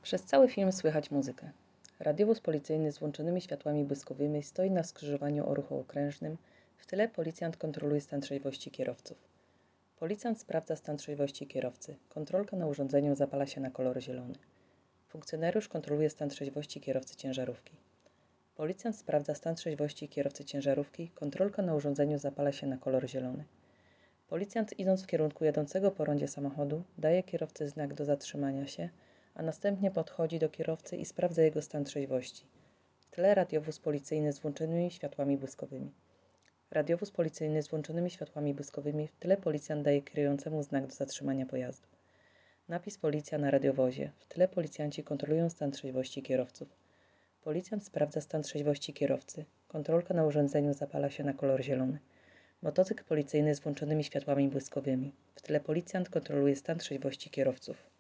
Przez cały film słychać muzykę. Radiowóz policyjny z włączonymi światłami błyskowymi stoi na skrzyżowaniu o ruchu okrężnym. W tyle policjant kontroluje stan trzeźwości kierowców. Policjant sprawdza stan trzeźwości kierowcy. Kontrolka na urządzeniu zapala się na kolor zielony. Funkcjonariusz kontroluje stan trzeźwości kierowcy ciężarówki. Policjant sprawdza stan trzeźwości kierowcy ciężarówki. Kontrolka na urządzeniu zapala się na kolor zielony. Policjant, idąc w kierunku jadącego po rondzie samochodu, daje kierowcy znak do zatrzymania się, a następnie podchodzi do kierowcy i sprawdza jego stan trzeźwości. W tle radiowóz policyjny z włączonymi światłami błyskowymi. Radiowóz policyjny z włączonymi światłami błyskowymi. W tle policjant daje kierującemu znak do zatrzymania pojazdu. Napis policja na radiowozie. W tle policjanci kontrolują stan trzeźwości kierowców. Policjant sprawdza stan trzeźwości kierowcy. Kontrolka na urządzeniu zapala się na kolor zielony. Motocykl policyjny z włączonymi światłami błyskowymi. W tle policjant kontroluje stan trzeźwości kierowców.